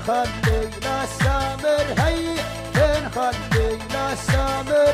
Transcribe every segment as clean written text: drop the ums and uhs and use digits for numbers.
خلينا السامر هي خلينا السامر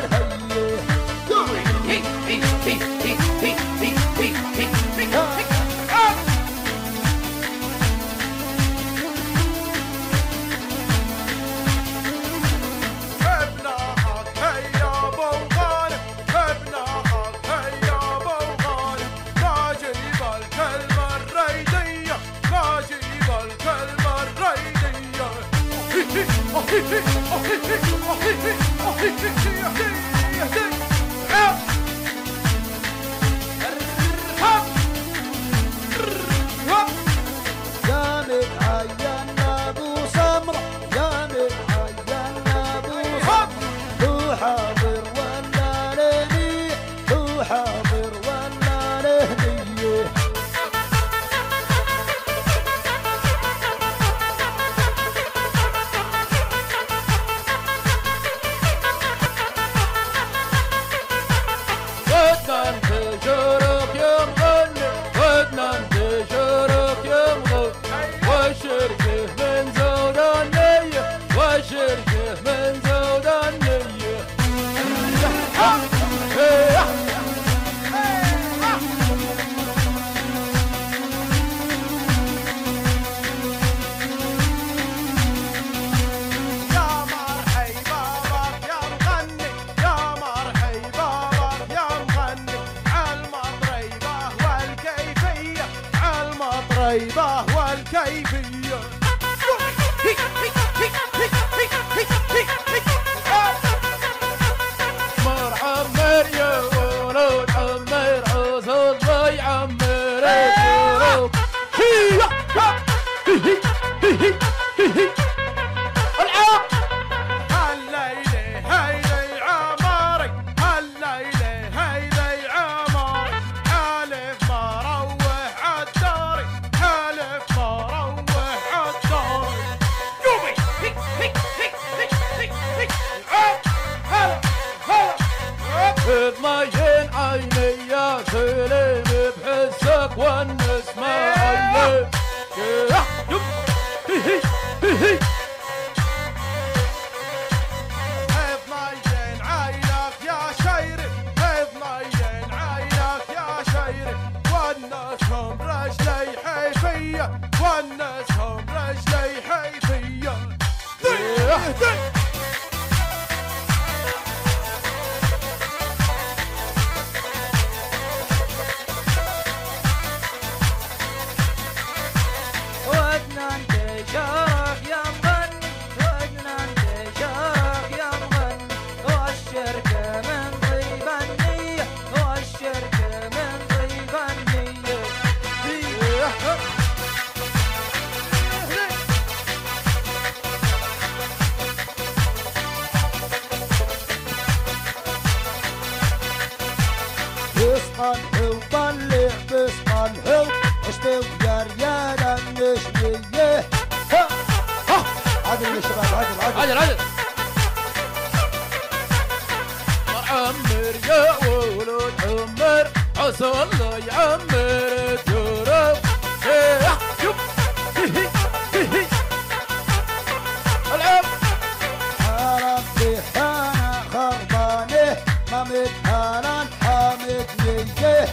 الطيبة والكيفية مر عمر يا ولد عمر عز الله يعمر الدروب العب هالليلة هيلي عماري هالليلة هيلي عماري حالف ما روح عالداري حالف ما روح عالداري يومي هلا تضمين عيني يا سليم بحسك والنسمة عيني حضنين عينك يا شيري حضنين عينك يا شيري ونسهم رجلي حيفية ونسهم رجلي حيفية ودنا انتشارك يا مغني ودنا انتشارك يا مغني والشركة من طيب النية والشركة من طيب النية اصحى الحو طلع بصحى الحو اشتو جريان النشمية عدل يا شباب عدل عدل عمر يا ولد عمر عسى الله يعمر الدروب العب ربي حانا خربانه ما متهانا حامد ليه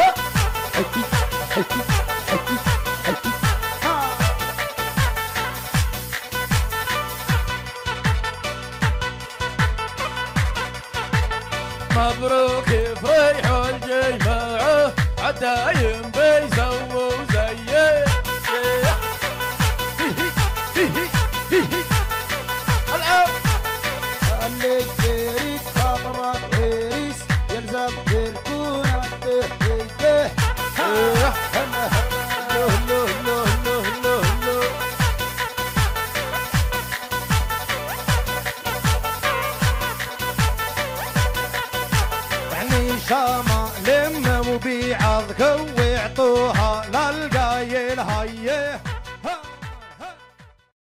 مبروك يفرحوا الجماعة عدايم بيسووا زيه العب اللي جريت خبرك عريس يلزم تركونا بحيته يعني شام